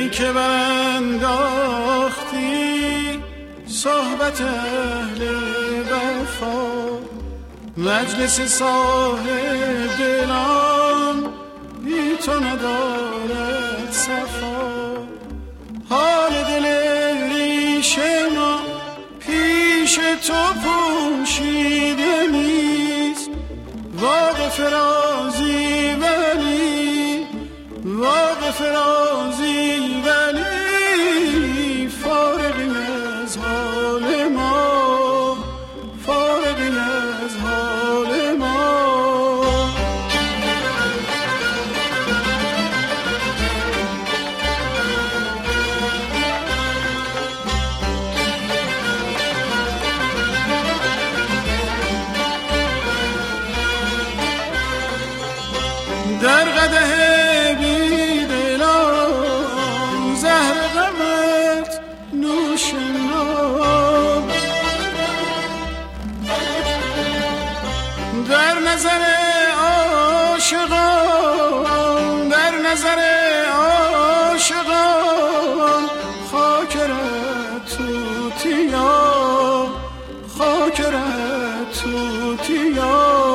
ای که برانداختی صحبت اهل وفا، مجلس صاحب دلان بی تو ندارد صفا. حال دل ریش ما پیش تو پوشیده نیست، واقف رازی ولی واقف رازی ولی فارغی از حال ما، فارغی از حال ما. در قدح بیدلان زهر غمت نوشنم، در نظر عاشقان، در نظر عاشقان خاکرت توتیا، خاکرت توتیا.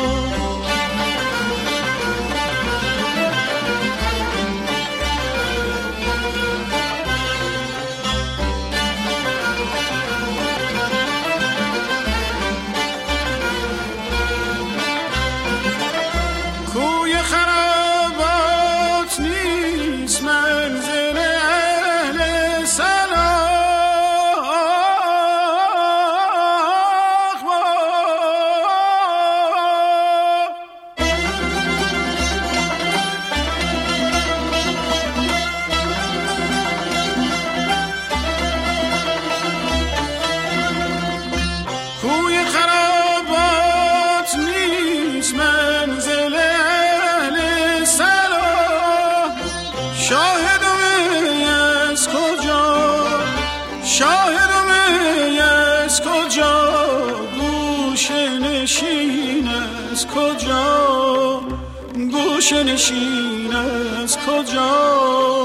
کجا گوشه نشین از کجا؟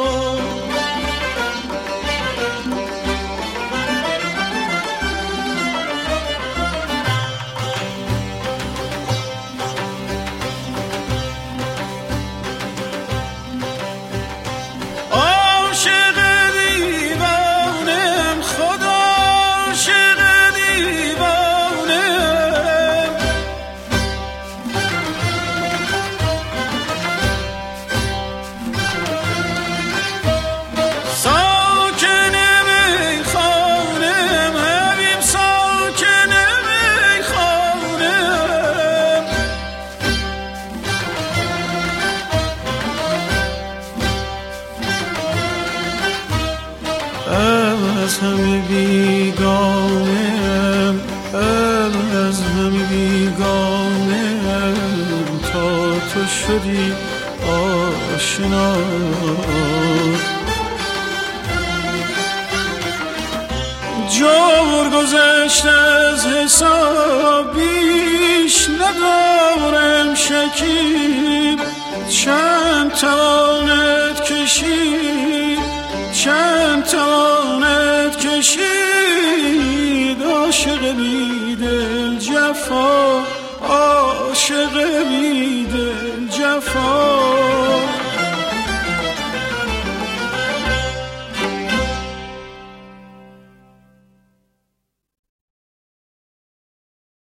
از همه بیگانم، از همه بیگانم تا تو شدی آشنا. جور گذشت از حساب بیش ندارم شکیب، چند توانت کشید، چند توانت کشید عاشق بی دل جفا، عاشق بی دل جفا.